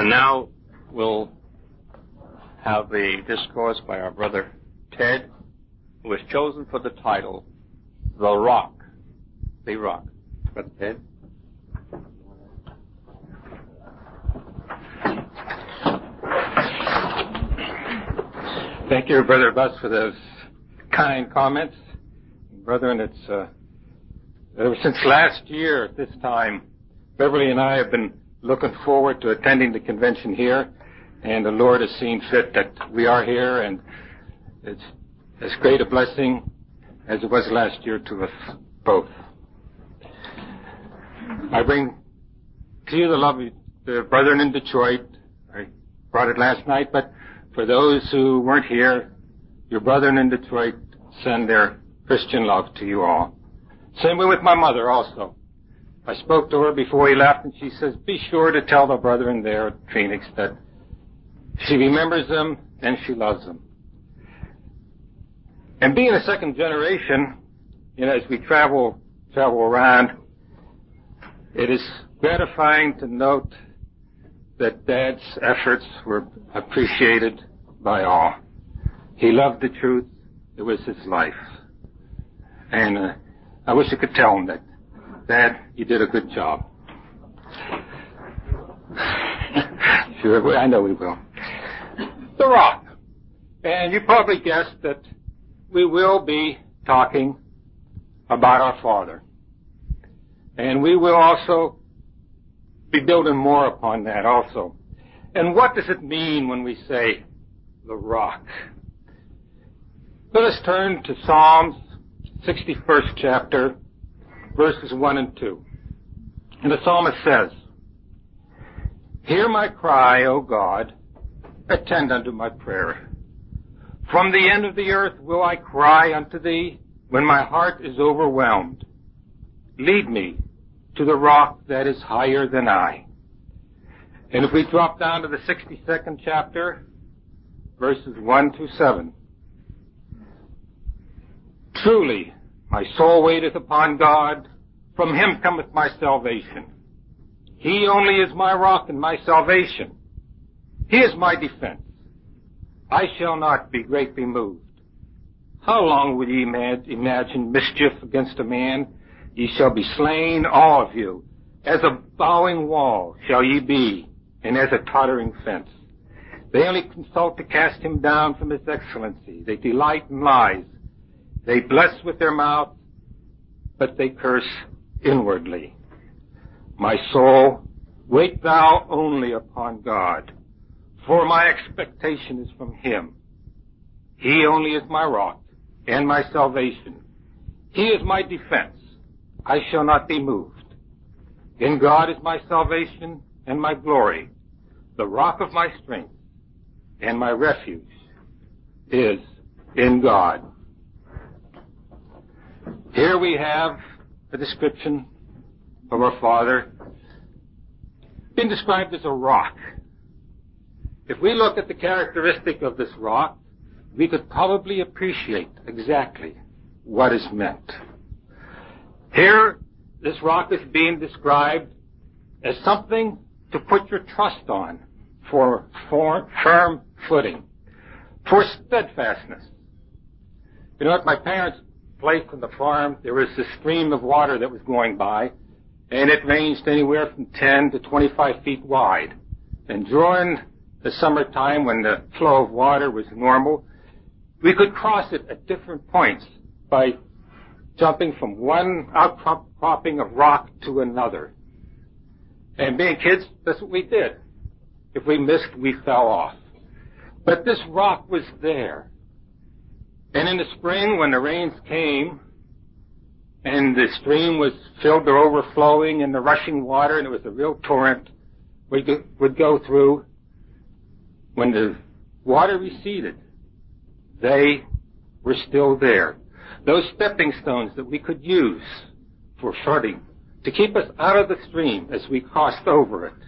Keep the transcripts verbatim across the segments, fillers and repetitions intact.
And now we'll have a discourse by our brother Ted, who was chosen for the title, The Rock. The Rock. Brother Ted. Thank you, Brother Bus, for those kind comments. Brethren, it's uh, ever since last year at this time, Beverly and I have been looking forward to attending the convention here, and the Lord has seen fit that we are here, and it's as great a blessing as it was last year to us both. I bring to you the love of the brethren in Detroit. I brought it last night, but for those who weren't here, your brethren in Detroit send their Christian love to you all. Same way with my mother also. I spoke to her before he left, and she says, be sure to tell the brethren there at Phoenix that she remembers them and she loves them. And being a second generation, you know, as we travel travel around, it is gratifying to note that Dad's efforts were appreciated by all. He loved the truth. It was his life. And uh, I wish I could tell him that, Dad, you did a good job. Sure, I know we will. The Rock. And you probably guessed that we will be talking about our Father. And we will also be building more upon that also. And what does it mean when we say the Rock? Let us turn to Psalms sixty-first chapter, verses one and two. And the psalmist says, hear my cry, O God, attend unto my prayer. From the end of the earth will I cry unto thee when my heart is overwhelmed. Lead me to the rock that is higher than I. And if we drop down to the sixty-second chapter, verses one through seven. Truly, my soul waiteth upon God. From him cometh my salvation. He only is my rock and my salvation. He is my defense. I shall not be greatly moved. How long will ye imagine mischief against a man? Ye shall be slain, all of you. As a bowing wall shall ye be, and as a tottering fence. They only consult to cast him down from his excellency. They delight in lies. They bless with their mouth, but they curse inwardly. My soul, wait thou only upon God, for my expectation is from him. He only is my rock and my salvation. He is my defense. I shall not be moved. In God is my salvation and my glory. The rock of my strength and my refuge is in God. Here we have a description of our Father being described as a rock. If we look at the characteristic of this rock, we could probably appreciate exactly what is meant. Here, this rock is being described as something to put your trust on for, for firm footing, for steadfastness. You know, at my parents' place on the farm, there was this stream of water that was going by, and it ranged anywhere from ten to twenty-five feet wide. And during the summertime, when the flow of water was normal, we could cross it at different points by jumping from one outcropping of rock to another. And being kids, that's what we did. If we missed, we fell off. But this rock was there. And in the spring, when the rains came, and the stream was filled to overflowing, and the rushing water, and it was a real torrent, we would go through. When the water receded, they were still there. Those stepping stones that we could use for footing to keep us out of the stream as we crossed over it.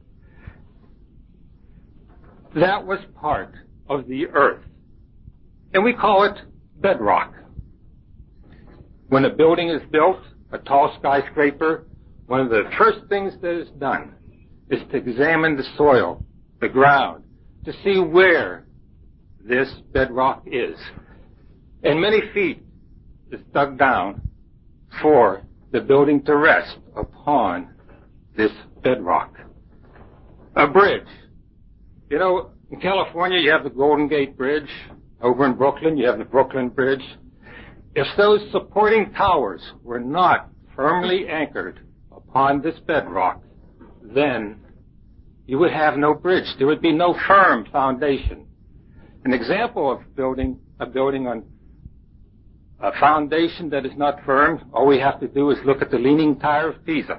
That was part of the earth. And we call it bedrock. When a building is built, a tall skyscraper, one of the first things that is done is to examine the soil, the ground, to see where this bedrock is. And many feet is dug down for the building to rest upon this bedrock. A bridge. You know, in California you have the Golden Gate Bridge. Over in Brooklyn you have the Brooklyn Bridge. If those supporting towers were not firmly anchored upon this bedrock, then you would have no bridge. There would be no firm foundation. An example of building a building on a foundation that is not firm, all we have to do is look at the Leaning Tower of Pisa.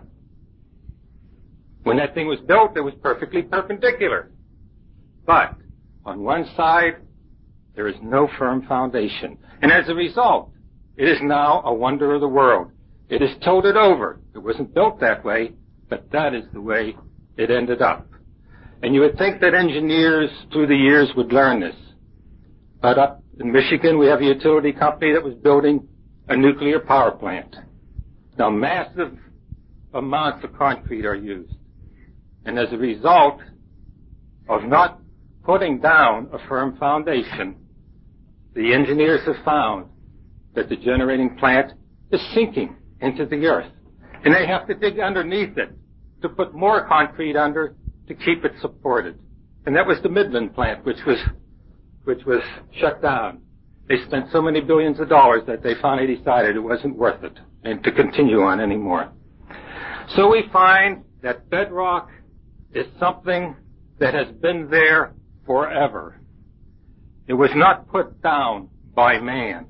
When that thing was built, it was perfectly perpendicular. But on one side, there is no firm foundation. And as a result, it is now a wonder of the world. It is tilted over. It wasn't built that way, but that is the way it ended up. And you would think that engineers through the years would learn this. But up in Michigan, we have a utility company that was building a nuclear power plant. Now, massive amounts of concrete are used. And as a result of not putting down a firm foundation, the engineers have found that the generating plant is sinking into the earth. And they have to dig underneath it to put more concrete under to keep it supported. And that was the Midland plant, which was which was shut down. They spent so many billions of dollars that they finally decided it wasn't worth it and to continue on anymore. So we find that bedrock is something that has been there forever. It was not put down by man.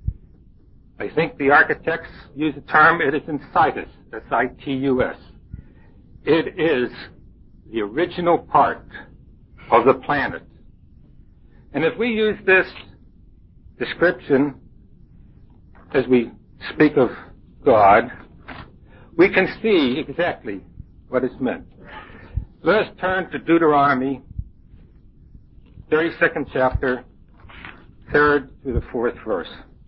I think the architects use the term, it is in situs, S I T U S. It is the original part of the planet. And if we use this description as we speak of God, we can see exactly what is meant. Let us turn to Deuteronomy, thirty-second chapter, third through the fourth verse.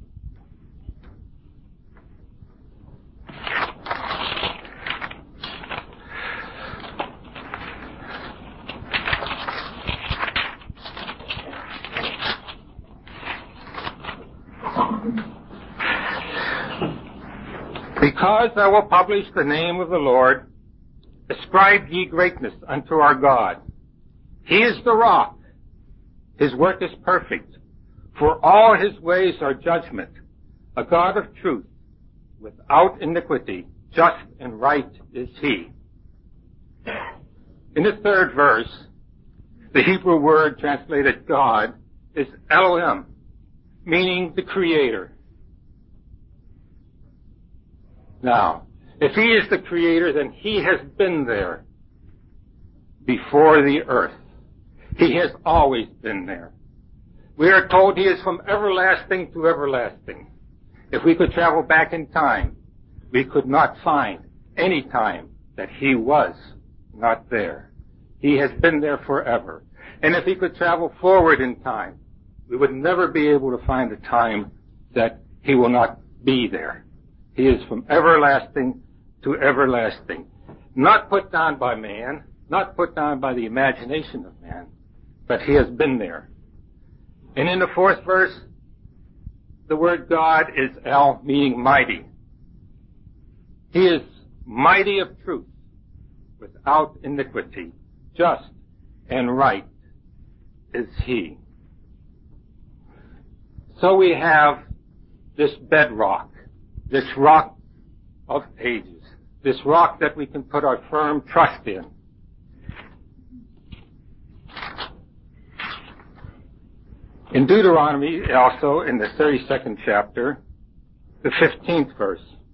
Because I will publish the name of the Lord, ascribe ye greatness unto our God. He is the rock. His work is perfect. For all his ways are judgment. A God of truth, without iniquity, just and right is he. In the third verse, the Hebrew word translated God is Elohim, meaning the Creator. Now, if he is the Creator, then he has been there before the earth. He has always been there. We are told he is from everlasting to everlasting. If we could travel back in time, we could not find any time that he was not there. He has been there forever. And if he could travel forward in time, we would never be able to find a time that he will not be there. He is from everlasting to everlasting. Not put down by man, not put down by the imagination of man, but he has been there. And in the fourth verse, the word God is El, meaning mighty. He is mighty of truth, without iniquity, just and right is he. So we have this bedrock, this rock of ages, this rock that we can put our firm trust in. In Deuteronomy, also in the thirty-second chapter, the fifteenth verse,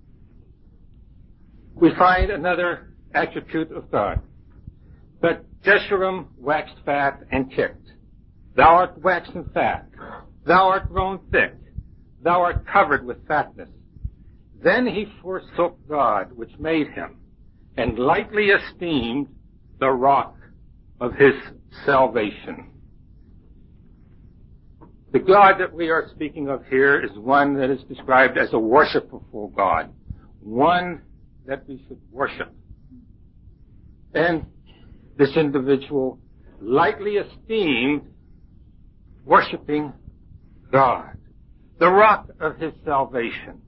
we find another attribute of God. But Jeshurun waxed fat and kicked. Thou art waxen fat. Thou art grown thick. Thou art covered with fatness. Then he forsook God, which made him, and lightly esteemed the rock of his salvation. The God that we are speaking of here is one that is described as a worshipful God, one that we should worship. And this individual lightly esteemed worshiping God, the rock of his salvation.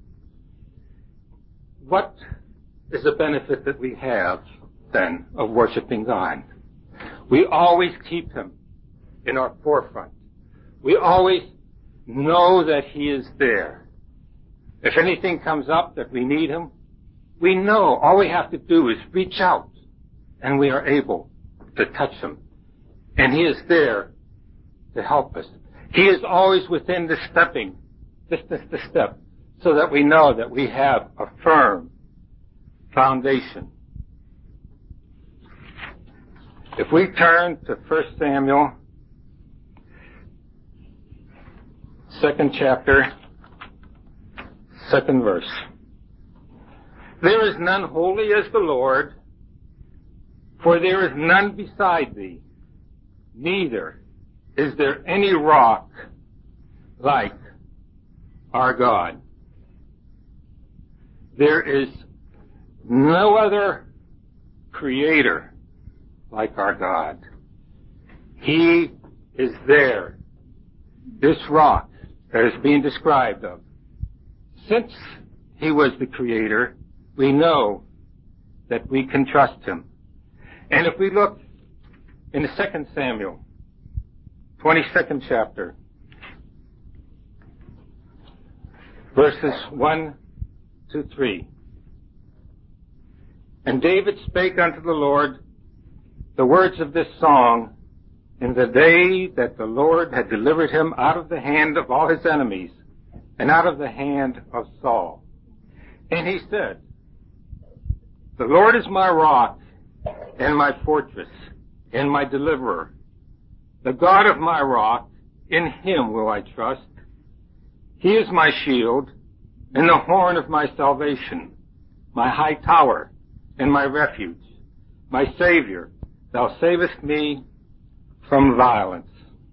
What is the benefit that we have, then, of worshiping God? We always keep him in our forefront. We always know that he is there. If anything comes up that we need him, we know all we have to do is reach out, and we are able to touch him. And he is there to help us. He is always within the stepping, distance to step, so that we know that we have a firm foundation. If we turn to First Samuel, second chapter, second verse. There is none holy as the Lord, for there is none beside thee, neither is there any rock like our God. There is no other creator like our God. He is there. This rock that is being described of. Since he was the creator, we know that we can trust him. And if we look in the second Samuel, twenty-second chapter, verses one to three. And David spake unto the Lord the words of this song in the day that the Lord had delivered him out of the hand of all his enemies and out of the hand of Saul. And he said, the Lord is my rock and my fortress and my deliverer. The God of my rock, in him will I trust. He is my shield and the horn of my salvation, my high tower and my refuge, my Savior. Thou savest me from violence.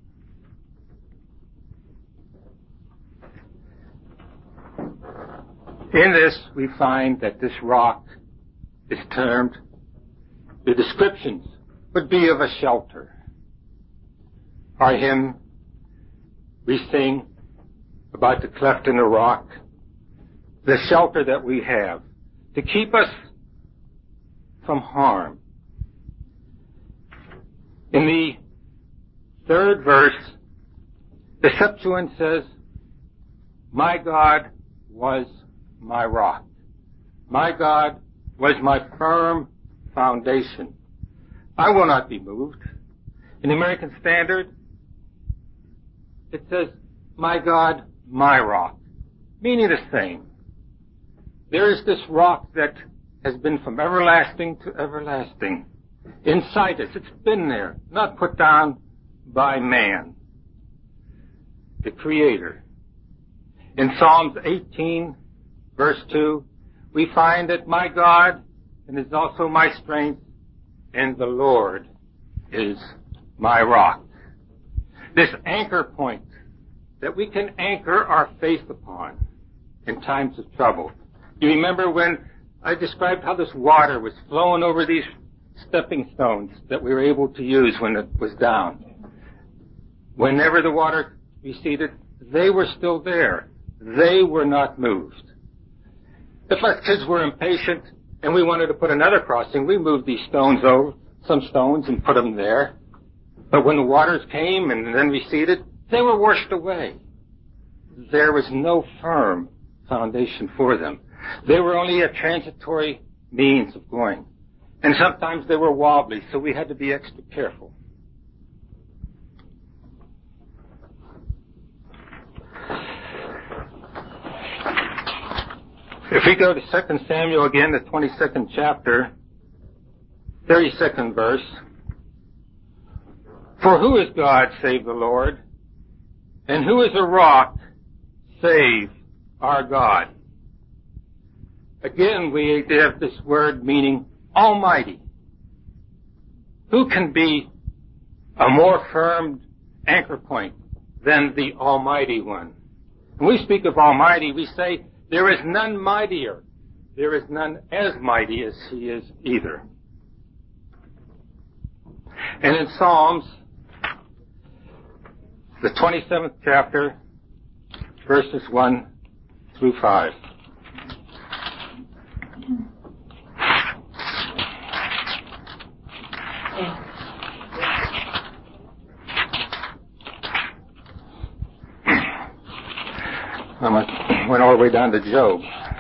In this, we find that this rock is termed, the descriptions would be of a shelter. Our hymn, we sing about the cleft in the rock, the shelter that we have to keep us from harm. In the third verse, the Septuagint says, my God was my rock. My God was my firm foundation. I will not be moved. In the American Standard, it says, my God, my rock, meaning the same. There is this rock that has been from everlasting to everlasting. Inside us, it's been there, not put down by man, the Creator. In Psalms eighteen, verse two, we find that my God and is also my strength, and the Lord is my rock. This anchor point that we can anchor our faith upon in times of trouble. You remember when I described how this water was flowing over these stepping stones that we were able to use when it was down. Whenever the water receded, they were still there. They were not moved. If us kids were impatient and we wanted to put another crossing, we moved these stones over, some stones, and put them there. But when the waters came and then receded, they were washed away. There was no firm foundation for them. They were only a transitory means of going. And sometimes they were wobbly, so we had to be extra careful. If we go to Second Samuel again, the twenty-second chapter, thirty-second verse. For who is God save the Lord? And who is a rock save our God? Again, we have this word meaning Almighty. Who can be a more firm anchor point than the Almighty One? When we speak of Almighty, we say, there is none mightier. There is none as mighty as He is either. And in Psalms, the twenty-seventh chapter, verses one through five. I went all the way down to Job.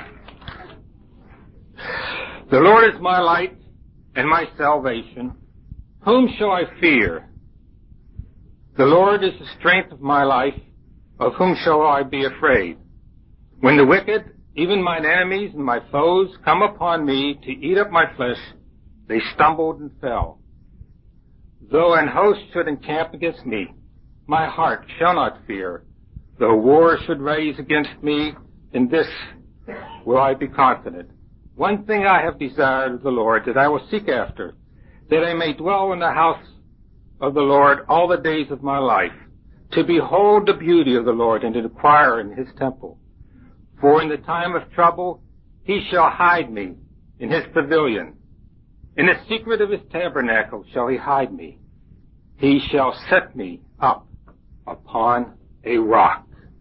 The Lord is my light and my salvation. Whom shall I fear? The Lord is the strength of my life. Of whom shall I be afraid? When the wicked, even mine enemies and my foes, come upon me to eat up my flesh, they stumbled and fell. Though an host should encamp against me, my heart shall not fear. Though war should raise against me, in this will I be confident. One thing I have desired of the Lord, that I will seek after, that I may dwell in the house of the Lord all the days of my life, to behold the beauty of the Lord and to inquire in his temple. For in the time of trouble he shall hide me in his pavilion. In the secret of his tabernacle shall he hide me. He shall set me up upon a rock.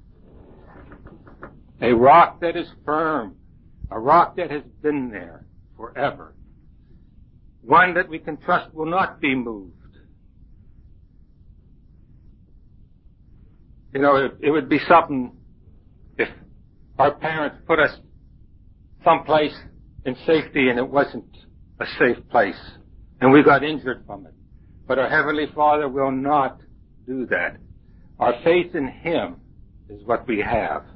A rock that is firm. A rock that has been there forever. One that we can trust will not be moved. You know, it, it would be something if our parents put us someplace in safety and it wasn't a safe place and we got injured from it. But our Heavenly Father will not do that. Our faith in him is what we have.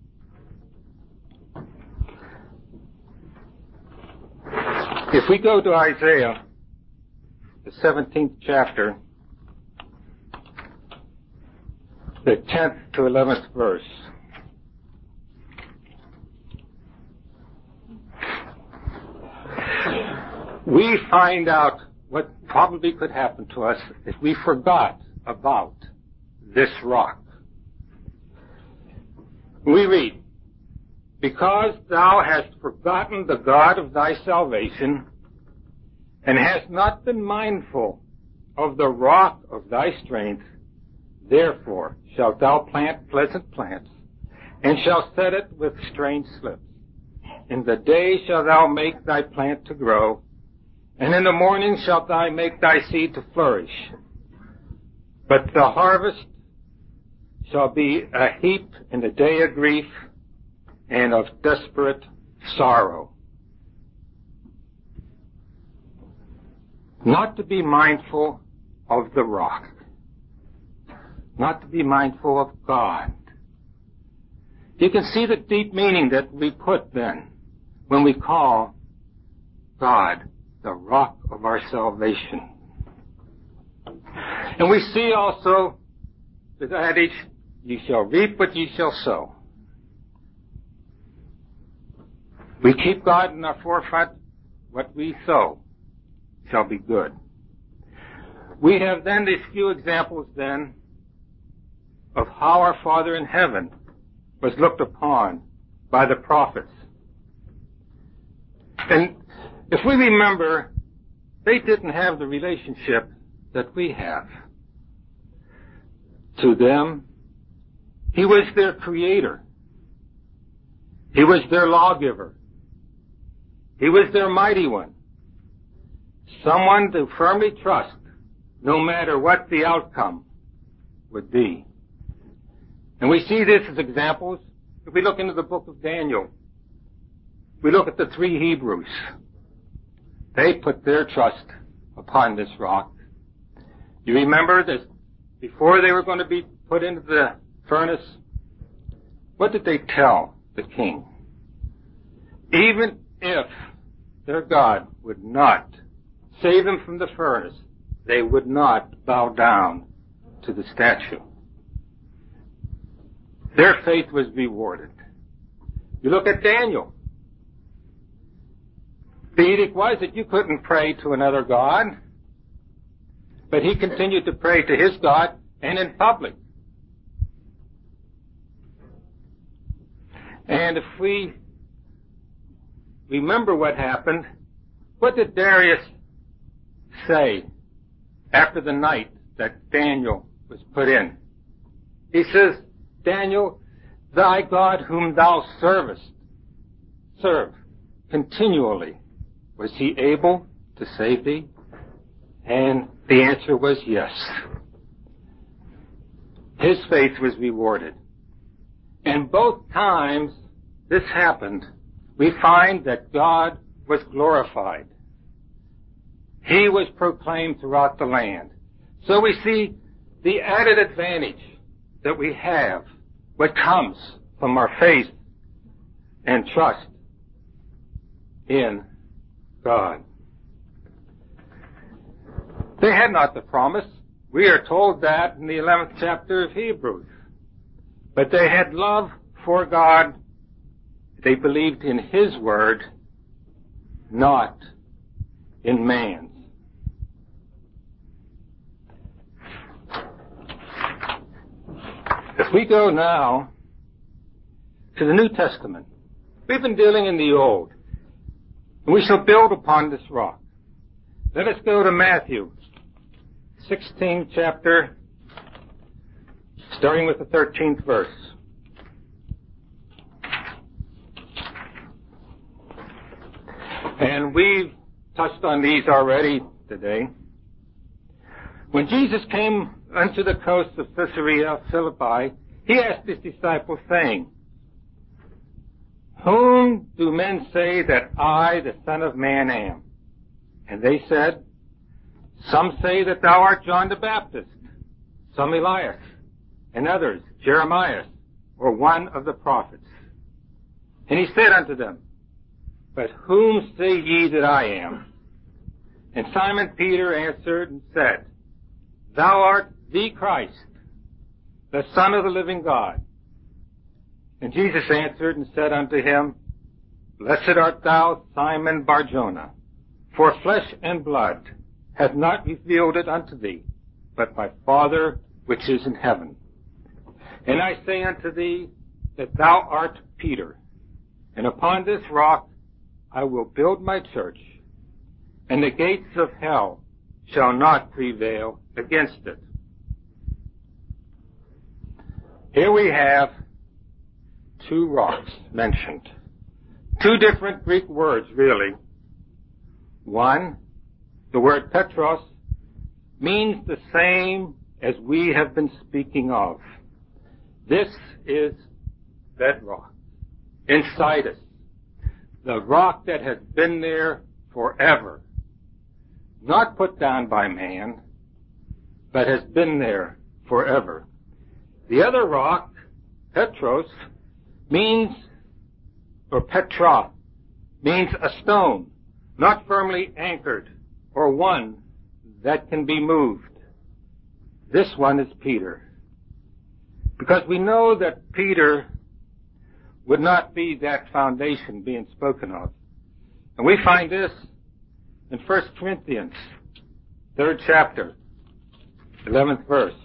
If we go to Isaiah, the seventeenth chapter, the tenth to eleventh verse. We find out what probably could happen to us if we forgot about this rock. We read, because thou hast forgotten the God of thy salvation, and hast not been mindful of the rock of thy strength, therefore shalt thou plant pleasant plants, and shalt set it with strange slips. In the day shalt thou make thy plant to grow, and in the morning shalt thou make thy seed to flourish. But the harvest shall be a heap in the day of grief and of desperate sorrow. Not to be mindful of the rock. Not to be mindful of God. You can see the deep meaning that we put then when we call God the rock of our salvation. And we see also the adage, ye shall reap what ye shall sow. We keep God in our forefront. What we sow shall be good. We have then these few examples then of how our Father in heaven was looked upon by the prophets. And if we remember, they didn't have the relationship that we have. To them, he was their creator. He was their lawgiver. He was their mighty one. Someone to firmly trust, no matter what the outcome would be. And we see this as examples. If we look into the book of Daniel, we look at the three Hebrews. They put their trust upon this rock. You remember that before they were going to be put into the furnace, what did they tell the king? Even if their God would not save them from the furnace, they would not bow down to the statue. Their faith was rewarded. You look at Daniel. The edict was that you couldn't pray to another God, but he continued to pray to his God and in public. And if we remember what happened, what did Darius say after the night that Daniel was put in. He says, Daniel, thy God whom thou servest, serve continually, was he able to save thee? And the answer was yes. His faith was rewarded. And both times this happened, we find that God was glorified. He was proclaimed throughout the land. So we see the added advantage that we have, what comes from our faith and trust in God. They had not the promise. We are told that in the eleventh chapter of Hebrews. But they had love for God. They believed in His word, not in man's. If we go now to the New Testament, we've been dealing in the Old, and we shall build upon this rock. Let us go to Matthew, sixteenth chapter, starting with the thirteenth verse. And we've touched on these already today. When Jesus came unto the coast of Caesarea Philippi, he asked his disciples, saying, Whom do men say that I, the Son of Man, am? And they said, Some say that thou art John the Baptist, some Elias, and others Jeremiah, or one of the prophets. And he said unto them, But whom say ye that I am? And Simon Peter answered and said, Thou art the Christ, the Son of the living God. And Jesus answered and said unto him, Blessed art thou, Simon Bar-Jonah, for flesh and blood hath not revealed it unto thee, but my Father which is in heaven. And I say unto thee that thou art Peter, and upon this rock I will build my church, and the gates of hell shall not prevail against it. Here we have two rocks mentioned. Two different Greek words, really. One, the word Petros, means the same as we have been speaking of. This is bedrock inside us. The rock that has been there forever. Not put down by man, but has been there forever. The other rock, Petros, means, or Petra, means a stone, not firmly anchored, or one that can be moved. This one is Peter. Because we know that Peter would not be that foundation being spoken of. And we find this in First Corinthians, third chapter, eleventh verse.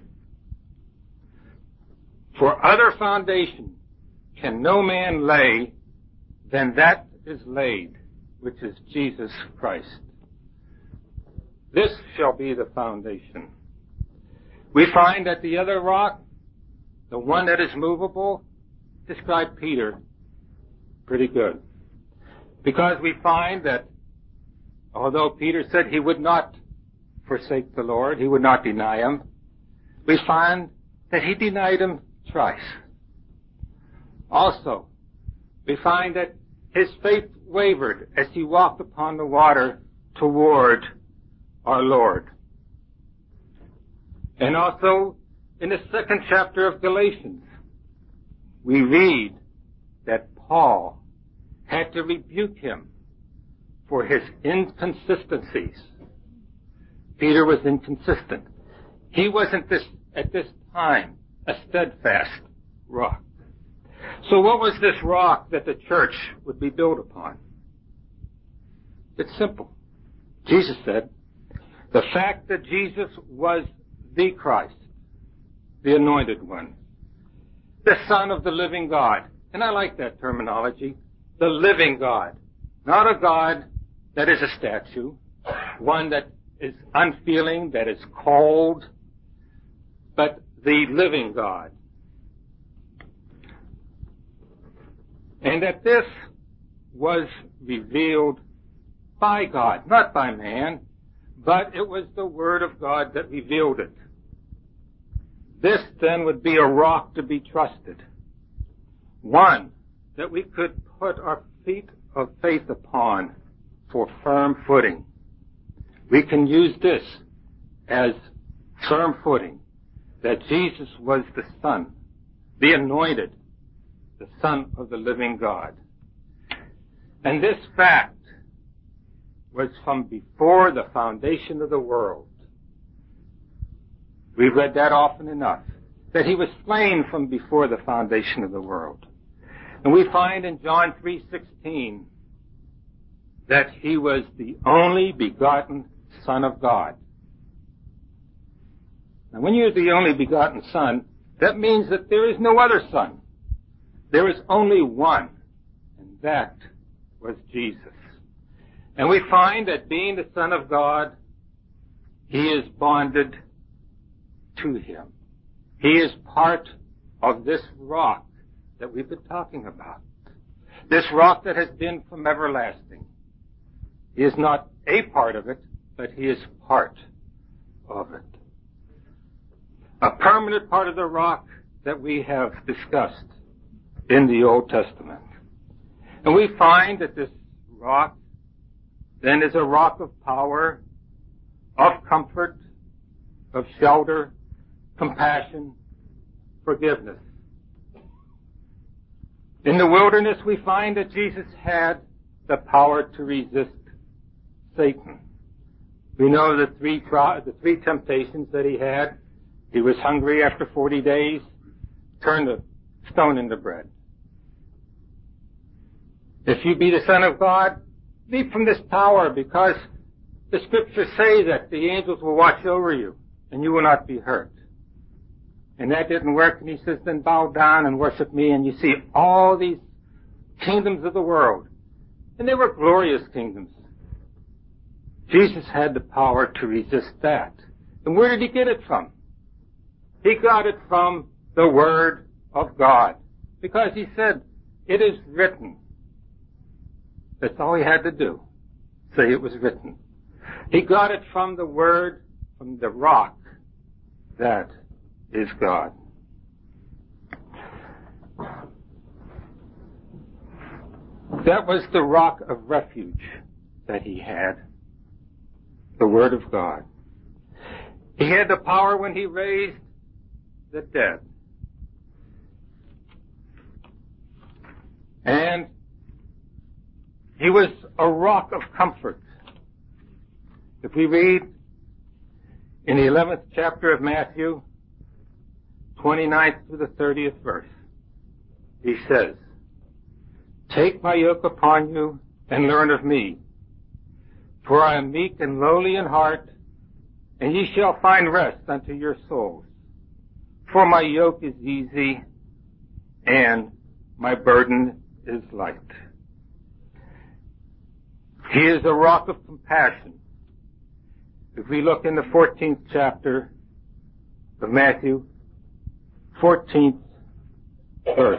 For other foundation can no man lay than that is laid, which is Jesus Christ. This shall be the foundation. We find that the other rock, the one that is movable, described Peter pretty good. Because we find that although Peter said he would not forsake the Lord, he would not deny him, we find that he denied him thrice. Also, we find that his faith wavered as he walked upon the water toward our Lord. And also, in the second chapter of Galatians, we read that Paul had to rebuke him for his inconsistencies. Peter was inconsistent. He wasn't this, at this time, a steadfast rock. So what was this rock that the church would be built upon? It's simple. Jesus said, the fact that Jesus was the Christ, the anointed one, the Son of the living God. And I like that terminology, the living God. Not a God that is a statue, one that is unfeeling, that is cold, but the living God. And that this was revealed by God, not by man, but it was the Word of God that revealed it. This then would be a rock to be trusted. One that we could put our feet of faith upon for firm footing. We can use this as firm footing, that Jesus was the Son, the anointed, the Son of the living God. And this fact was from before the foundation of the world. We've read that often enough, that he was slain from before the foundation of the world. And we find in John three sixteen that he was the only begotten Son of God. Now, when you're the only begotten Son, that means that there is no other Son. There is only one, and that was Jesus. And we find that being the Son of God, he is bonded to him. He is part of this rock that we've been talking about. This rock that has been from everlasting. He is not a part of it, but he is part of it. A permanent part of the rock that we have discussed in the Old Testament. And we find that this rock then is a rock of power, of comfort, of shelter, compassion, forgiveness. In the wilderness, we find that Jesus had the power to resist Satan. We know the three, the three temptations that he had. He was hungry after forty days, turned the stone into bread. If you be the Son of God, leap from this tower, because the scriptures say that the angels will watch over you and you will not be hurt. And that didn't work, and he says, then bow down and worship me. And you see all these kingdoms of the world, and they were glorious kingdoms. Jesus had the power to resist that. And where did he get it from? He got it from the Word of God, because he said, it is written. That's all he had to do, say it was written. He got it from the Word, from the rock that is God. That was the rock of refuge that he had, the Word of God. He had the power when he raised the dead. And he was a rock of comfort. If we read in the eleventh chapter of Matthew, twenty-ninth to the thirtieth verse, he says, take my yoke upon you and learn of me, for I am meek and lowly in heart, and ye shall find rest unto your souls. For my yoke is easy and my burden is light. He is a rock of compassion. If we look in the fourteenth chapter of Matthew, fourteenth verse.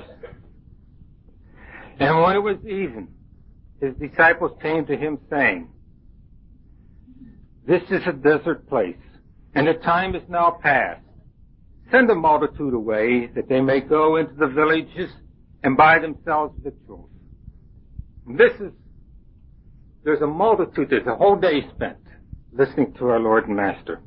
And when it was even, his disciples came to him saying, this is a desert place, and the time is now past. Send the multitude away, that they may go into the villages and buy themselves victuals. And this is, there's a multitude, there's a whole day spent listening to our Lord and Master.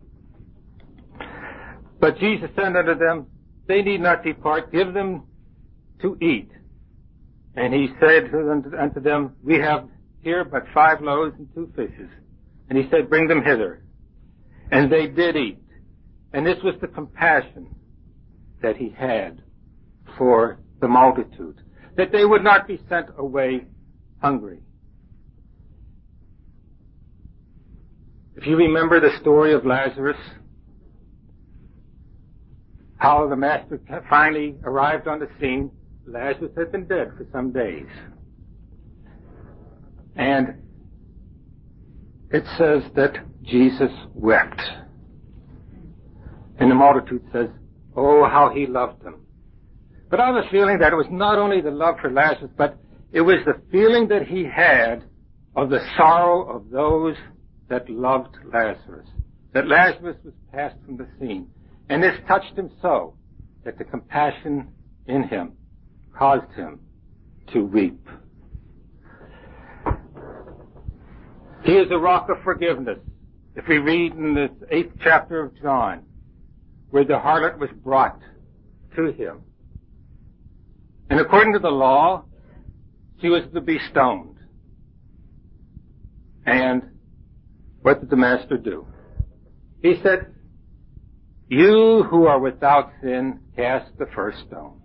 But Jesus said unto them, they need not depart, give them to eat. And he said unto them, we have here but five loaves and two fishes. And he said, bring them hither. And they did eat. And this was the compassion that he had for the multitude, that they would not be sent away hungry. If you remember the story of Lazarus, how the Master finally arrived on the scene, Lazarus had been dead for some days. And it says that Jesus wept. And the multitude says, oh, how he loved him. But I have a feeling that it was not only the love for Lazarus, but it was the feeling that he had of the sorrow of those that loved Lazarus. That Lazarus was passed from the scene. And this touched him so that the compassion in him caused him to weep. He is a rock of forgiveness. If we read in the eighth chapter of John, where the harlot was brought to him. And according to the law, she was to be stoned. And what did the master do? He said, you who are without sin, cast the first stone.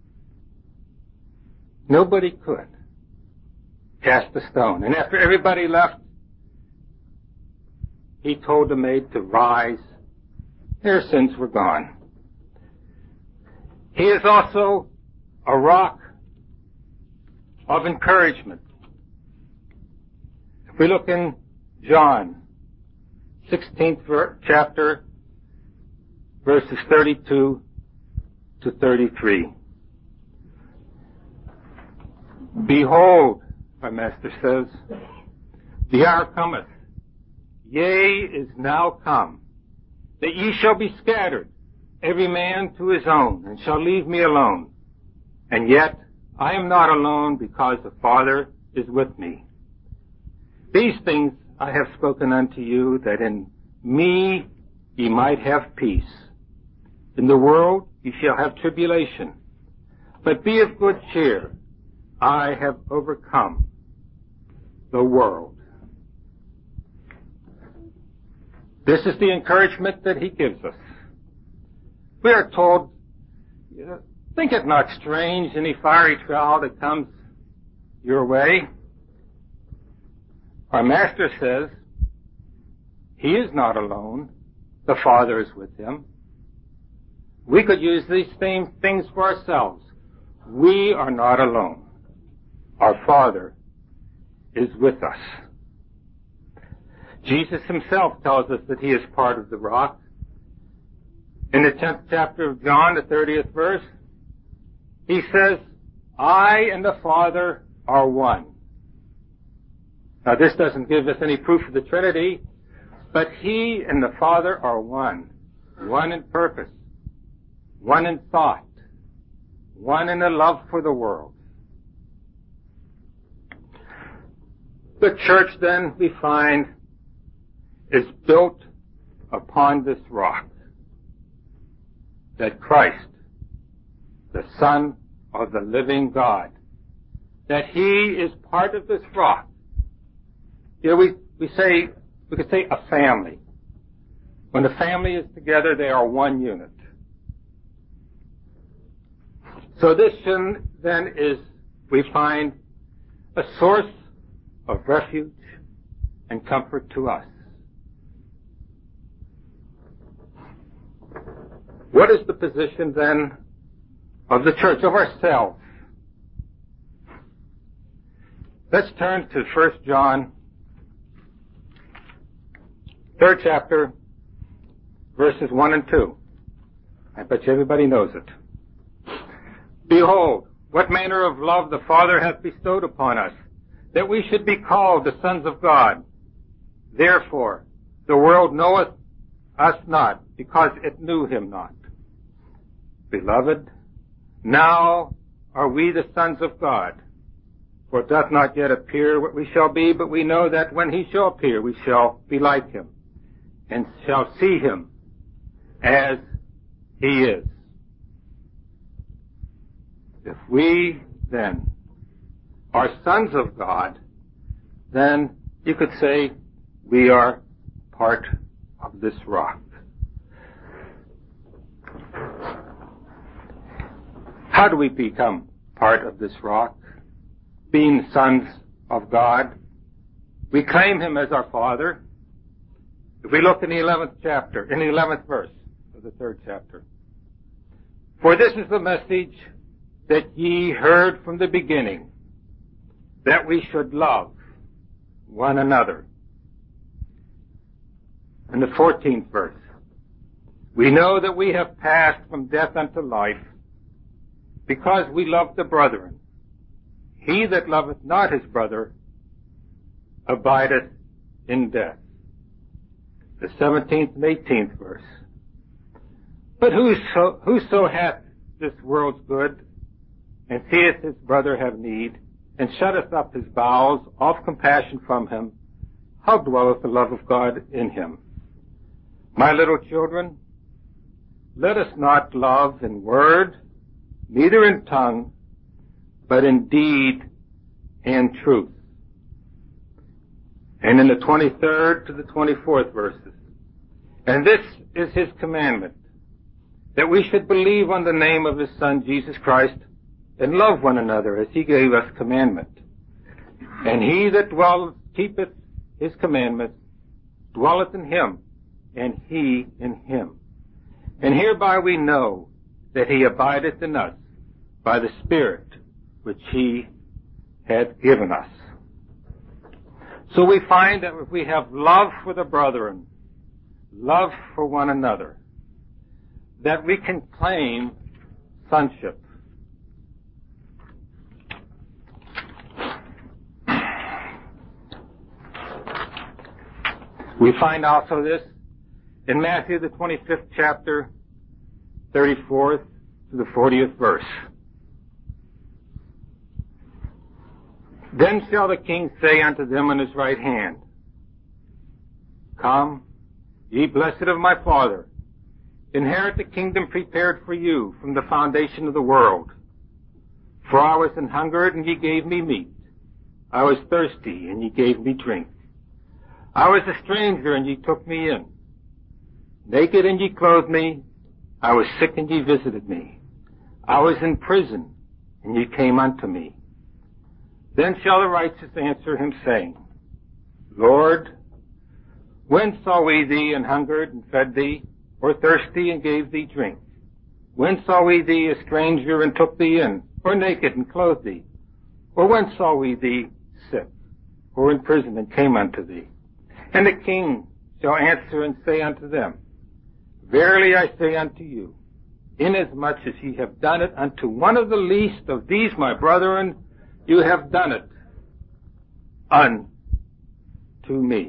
Nobody could cast the stone. And after everybody left, he told the maid to rise. Their sins were gone. He is also a rock of encouragement. If we look in John, sixteenth chapter, verses thirty-two to thirty-three. Behold, our master says, the hour cometh, yea, is now come, that ye shall be scattered, every man to his own, and shall leave me alone. And yet I am not alone, because the Father is with me. These things I have spoken unto you, that in me ye might have peace. In the world ye shall have tribulation, but be of good cheer. I have overcome the world. This is the encouragement that he gives us. We are told, think it not strange, any fiery trial that comes your way. Our master says, he is not alone. The Father is with him. We could use these same things for ourselves. We are not alone. Our Father is with us. Jesus himself tells us that he is part of the rock. In the tenth chapter of John, the thirtieth verse, he says, I and the Father are one. Now this doesn't give us any proof of the Trinity, but he and the Father are one. One in purpose, one in thought, one in a love for the world. The church, then, we find, is built upon this rock, that Christ, the Son of the living God, that he is part of this rock. You know, we, we say, we could say a family. When the family is together, they are one unit. So this then is, we find, a source of refuge and comfort to us. What is the position then of the church, of ourselves? Let's turn to First John, third chapter, verses one and two. I bet you everybody knows it. Behold, what manner of love the Father hath bestowed upon us, that we should be called the sons of God. Therefore, the world knoweth us not, because it knew him not. Beloved, now are we the sons of God. For it doth not yet appear what we shall be, but we know that when he shall appear, we shall be like him, and shall see him as he is. If we, then, are sons of God, then you could say we are part of this rock. How do we become part of this rock? Being sons of God, we claim him as our Father. If we look in the eleventh chapter, in the eleventh verse of the third chapter. For this is the message that ye heard from the beginning, that we should love one another. in the fourteenth verse. We know that we have passed from death unto life, because we love the brethren. He that loveth not his brother abideth in death. The seventeenth and eighteenth verse. But whoso, whoso hath this world's good, and seeth his brother have need, and shutteth up his bowels of compassion from him, how dwelleth the love of God in him? My little children, let us not love in word, neither in tongue, but in deed and truth. And in the twenty-third to the twenty-fourth verses. And this is his commandment, that we should believe on the name of his Son, Jesus Christ, and love one another as he gave us commandment. And he that dwelleth, keepeth his commandments, dwelleth in him, and he in him. And hereby we know that he abideth in us by the Spirit which he hath given us. So we find that if we have love for the brethren, love for one another, that we can claim sonship. We find also this in Matthew the twenty-fifth chapter, thirty-fourth to the fortieth verse. Then shall the king say unto them on his right hand, Come, ye blessed of my Father, inherit the kingdom prepared for you from the foundation of the world. For I was an hungered, and ye gave me meat. I was thirsty, and ye gave me drink. I was a stranger, and ye took me in. Naked, and ye clothed me. I was sick, and ye visited me. I was in prison, and ye came unto me. Then shall the righteous answer him, saying, Lord, when saw we thee an hungered, and fed thee, or thirsty, and gave thee drink? When saw we thee a stranger, and took thee in, or naked, and clothed thee? Or when saw we thee sick, or in prison, and came unto thee? And the king shall answer and say unto them, Verily I say unto you, inasmuch as ye have done it unto one of the least of these my brethren, you have done it unto me.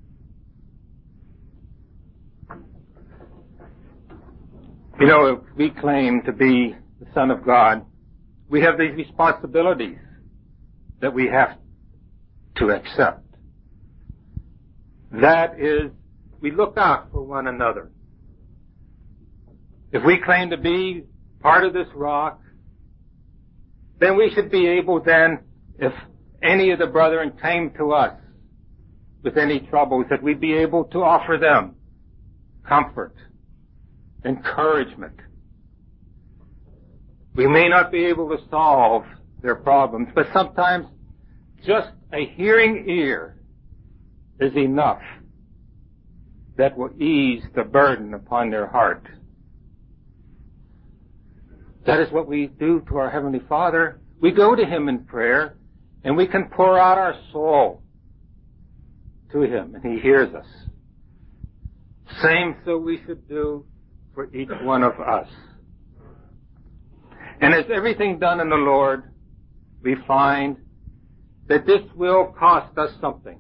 You know, if we claim to be the Son of God, we have these responsibilities that we have to accept. That is, we look out for one another. If we claim to be part of this rock, then we should be able then, if any of the brethren came to us with any troubles, that we'd be able to offer them comfort, encouragement. We may not be able to solve their problems, but sometimes just a hearing ear is enough that will ease the burden upon their heart. That is what we do to our Heavenly Father. We go to Him in prayer, and we can pour out our soul to Him, and He hears us. Same so we should do for each one of us. And as everything done in the Lord, we find that this will cost us something.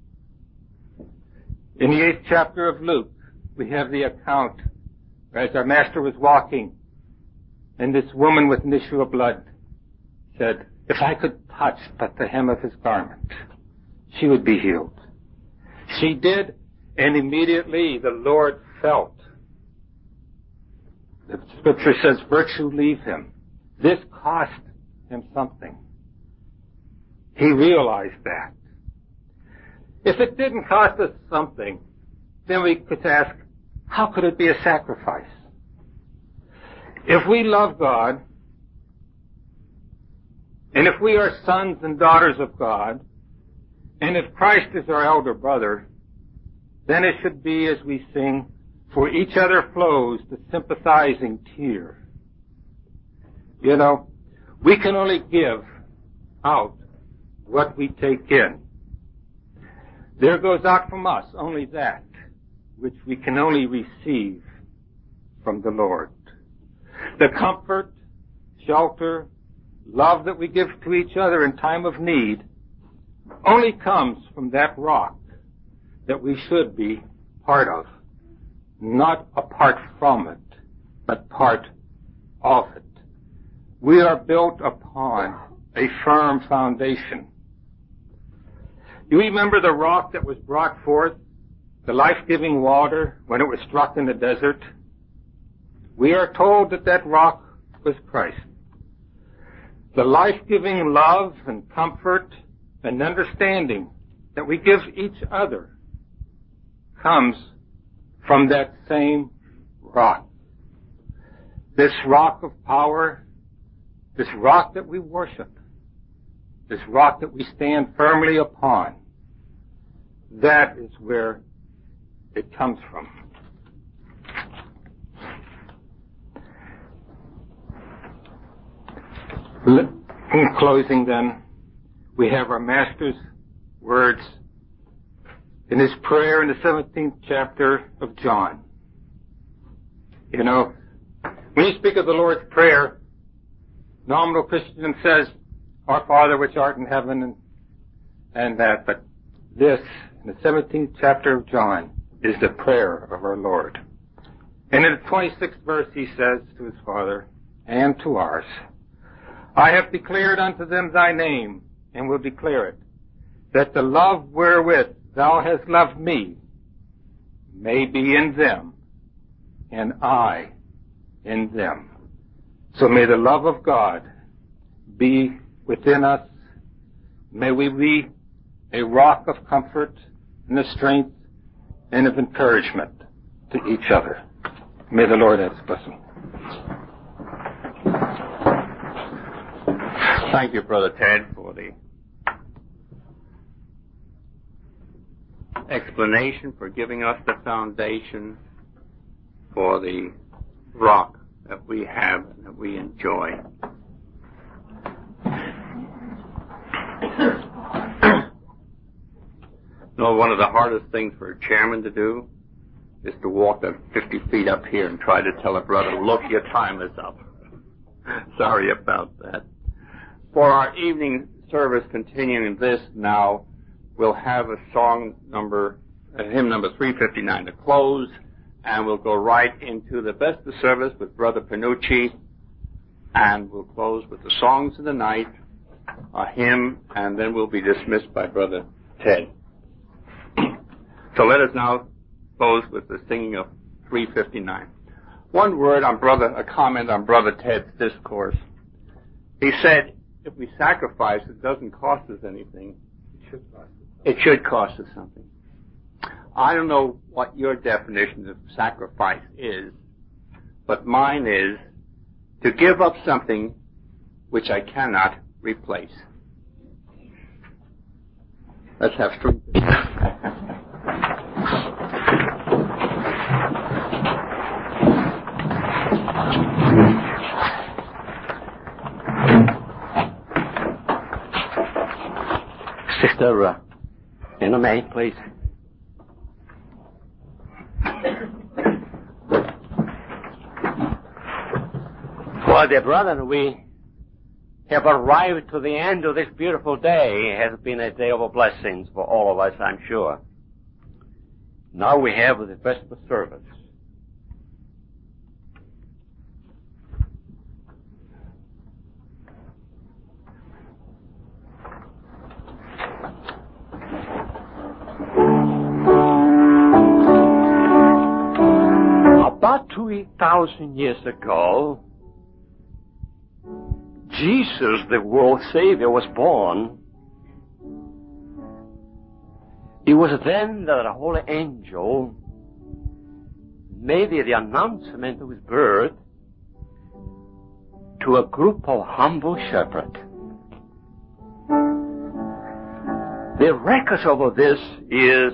In the eighth chapter of Luke, we have the account as our Master was walking, and this woman with an issue of blood said, if I could touch but the hem of his garment, she would be healed. She did, and immediately the Lord felt. The scripture says, virtue leave him. This cost him something. He realized that. If it didn't cost us something, then we could ask, how could it be a sacrifice? If we love God, and if we are sons and daughters of God, and if Christ is our elder brother, then it should be as we sing, for each other flows the sympathizing tear. You know, we can only give out what we take in. There goes out from us only that which we can only receive from the Lord. The comfort, shelter, love that we give to each other in time of need only comes from that rock that we should be part of, not apart from it, but part of it. We are built upon a firm foundation. You remember the rock that was brought forth, the life-giving water, when it was struck in the desert? We are told that that rock was Christ. The life-giving love and comfort and understanding that we give each other comes from that same rock. This rock of power, this rock that we worship, this rock that we stand firmly upon, that is where it comes from. In closing then, we have our Master's words in his prayer in the seventeenth chapter of John. You know, when you speak of the Lord's Prayer, nominal Christian says, Our Father which art in heaven, and, and that, but this, in the seventeenth chapter of John, is the prayer of our Lord. And in the twenty-sixth verse he says to his Father, and to ours, I have declared unto them thy name, and will declare it, that the love wherewith thou hast loved me may be in them, and I in them. So may the love of God be within us. May we be a rock of comfort and of strength and of encouragement to each other. May the Lord add his blessing. Thank you, Brother Ted, for the explanation, for giving us the foundation for the rock that we have and that we enjoy. You know, one of the hardest things for a chairman to do is to walk the fifty feet up here and try to tell a brother, look, your time is up. Sorry about that. For our evening service continuing this now, we'll have a song number, uh, hymn number three fifty-nine to close, and we'll go right into the best of service with Brother Panucci, and we'll close with the songs of the night, a hymn, and then we'll be dismissed by Brother Ted. So let us now close with the singing of three fifty-nine. One word on Brother, a comment on Brother Ted's discourse. He said, if we sacrifice, it doesn't cost us anything. It should cost us something. It should cost us something. I don't know what your definition of sacrifice is, but mine is to give up something which I cannot replace. Let's have three. Sister, uh, in a minute, please. Well, dear brother, we have arrived to the end of this beautiful day. It has been a day of blessings for all of us, I'm sure. Now we have the vesper service. About two thousand years ago, Jesus, the world Savior, was born. It was then that a holy angel made the announcement of his birth to a group of humble shepherds. The record of this is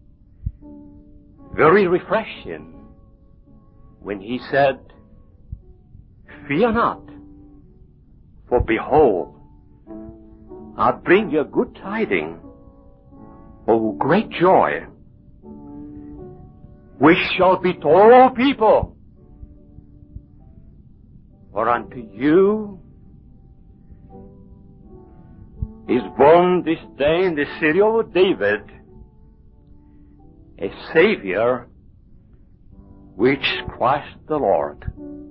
very refreshing when he said, fear not, for behold, I bring you good tidings of great joy, which shall be to all people. For unto you is born this day in the city of David a Savior, which is Christ the Lord.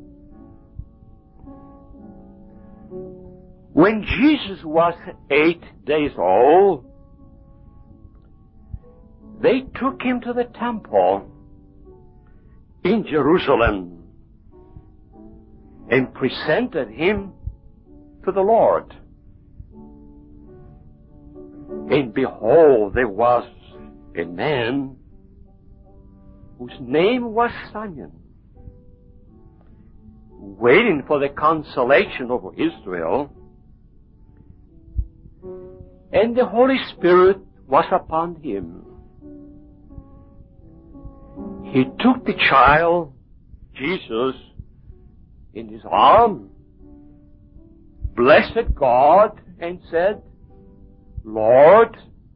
When Jesus was eight days old, they took him to the temple in Jerusalem and presented him to the Lord. And behold, there was a man whose name was Simeon, waiting for the consolation of Israel. And the Holy Spirit was upon him. He took the child, Jesus, in his arm, blessed God, and said, Lord,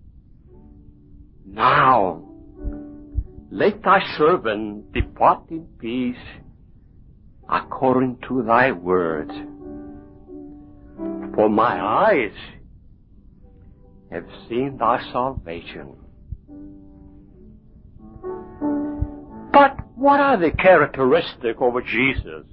now let thy servant depart in peace according to thy word. For my eyes have seen thy salvation. But what are the characteristics of Jesus?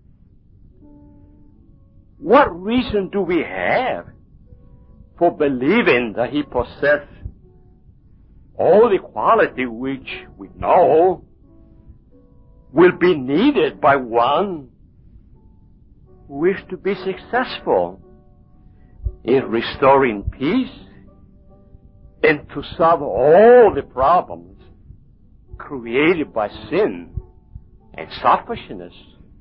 What reason do we have for believing that he possessed all the quality which we know will be needed by one who is to be successful in restoring peace and to solve all the problems created by sin and selfishness?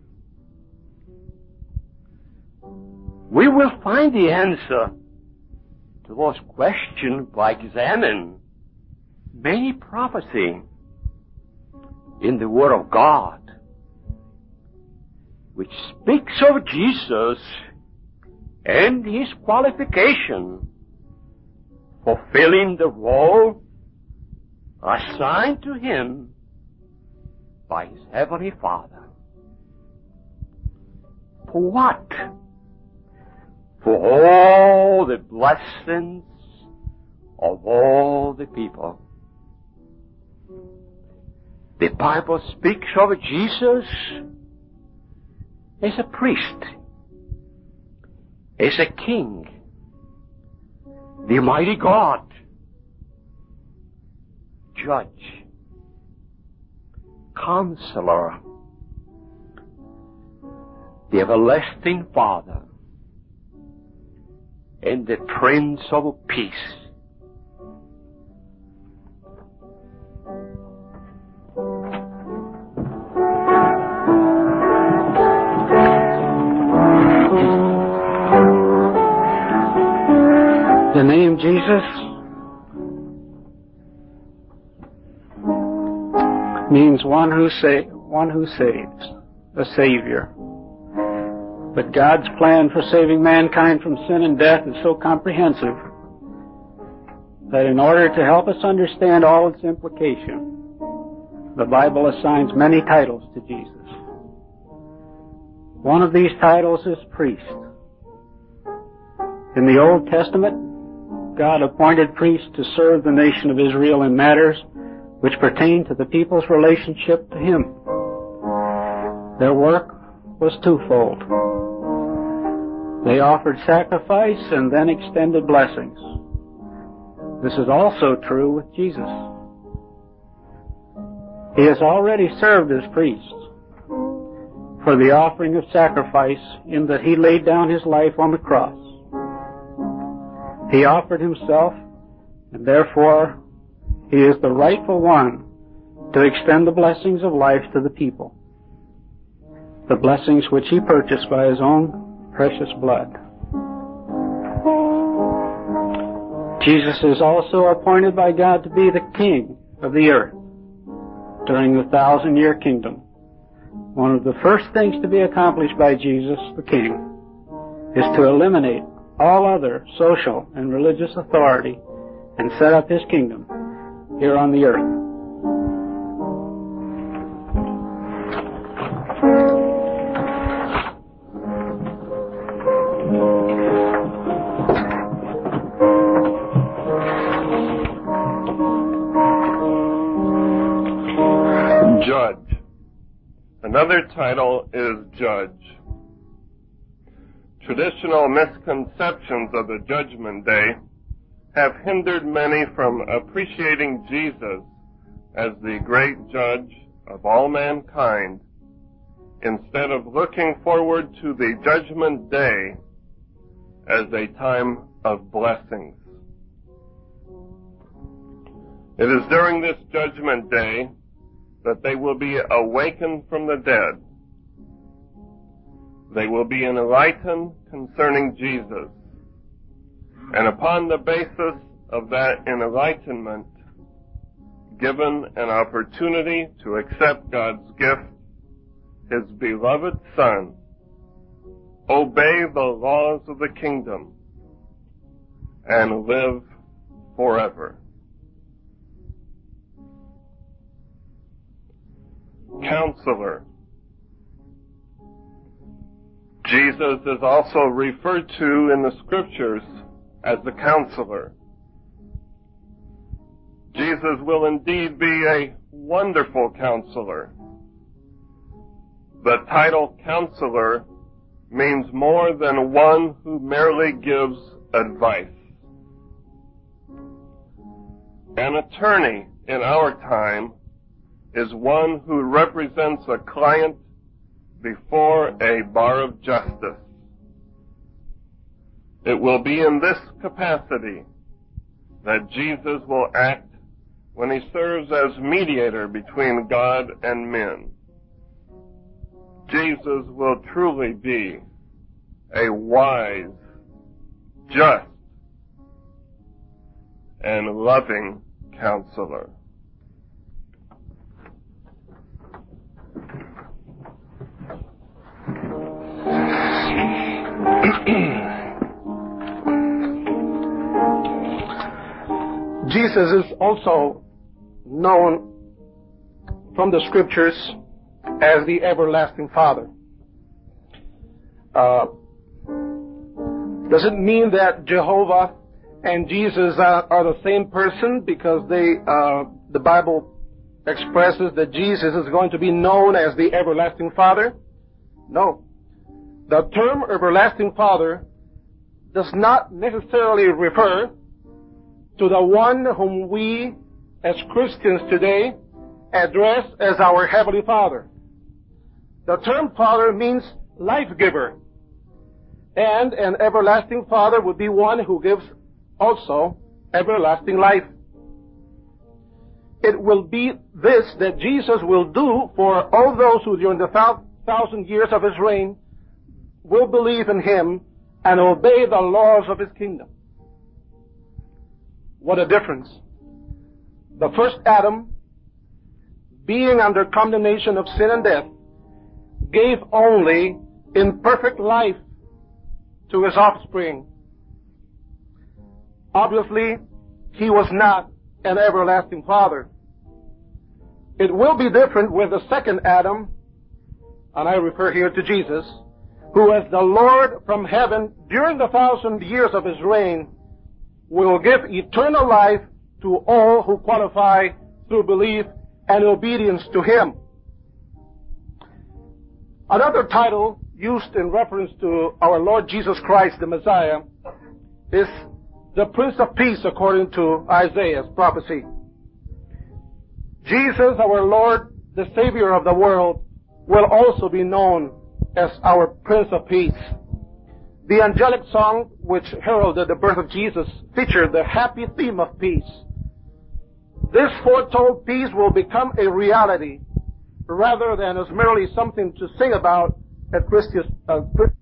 We will find the answer to those questions by examining many prophecies in the Word of God which speaks of Jesus and his qualification fulfilling the role assigned to him by his heavenly Father. For what? For all the blessings of all the people. The Bible speaks of Jesus as a priest, as a king, the mighty God, judge, counselor, the everlasting Father, and the Prince of Peace. The name Jesus means one who sa- one who saves, a Savior. But God's plan for saving mankind from sin and death is so comprehensive that in order to help us understand all its implication, the Bible assigns many titles to Jesus. One of these titles is priest. In the Old Testament, God appointed priests to serve the nation of Israel in matters which pertain to the people's relationship to Him. Their work was twofold. They offered sacrifice and then extended blessings. This is also true with Jesus. He has already served as priest for the offering of sacrifice in that He laid down His life on the cross. He offered Himself, and therefore He is the rightful one to extend the blessings of life to the people, the blessings which He purchased by His own precious blood. Jesus is also appointed by God to be the King of the earth during the thousand-year kingdom. One of the first things to be accomplished by Jesus, the King, is to eliminate all other social and religious authority and set up His kingdom here on the earth. Judge. Another title is Judge. Traditional misconceptions of the Judgment Day have hindered many from appreciating Jesus as the great judge of all mankind, instead of looking forward to the Judgment Day as a time of blessings. It is during this Judgment Day that they will be awakened from the dead. They will be enlightened concerning Jesus. And upon the basis of that enlightenment, given an opportunity to accept God's gift, His beloved Son, obey the laws of the kingdom, and live forever. Counselor. Jesus is also referred to in the Scriptures as the Counselor. Jesus will indeed be a wonderful Counselor. The title Counselor means more than one who merely gives advice. An attorney in our time is one who represents a client before a bar of justice. It will be in this capacity that Jesus will act when He serves as mediator between God and men. Jesus will truly be a wise, just, and loving counselor. Jesus is also known from the Scriptures as the Everlasting Father. Uh, does it mean that Jehovah and Jesus are, are the same person because they, uh, the Bible expresses that Jesus is going to be known as the Everlasting Father? No. The term Everlasting Father does not necessarily refer to the one whom we as Christians today address as our Heavenly Father. The term Father means life giver. And an everlasting Father would be one who gives also everlasting life. It will be this that Jesus will do for all those who during the thousand years of His reign will believe in Him and obey the laws of His kingdom. What a difference. The first Adam, being under condemnation of sin and death, gave only imperfect life to his offspring. Obviously, he was not an everlasting Father. It will be different with the second Adam, and I refer here to Jesus, who as the Lord from heaven during the thousand years of His reign will give eternal life to all who qualify through belief and obedience to Him. Another title used in reference to our Lord Jesus Christ, the Messiah, is the Prince of Peace according to Isaiah's prophecy. Jesus, our Lord, the Savior of the world, will also be known as our Prince of Peace. The angelic song which heralded the birth of Jesus featured the happy theme of peace. This foretold peace will become a reality rather than as merely something to sing about at Christmas. Uh,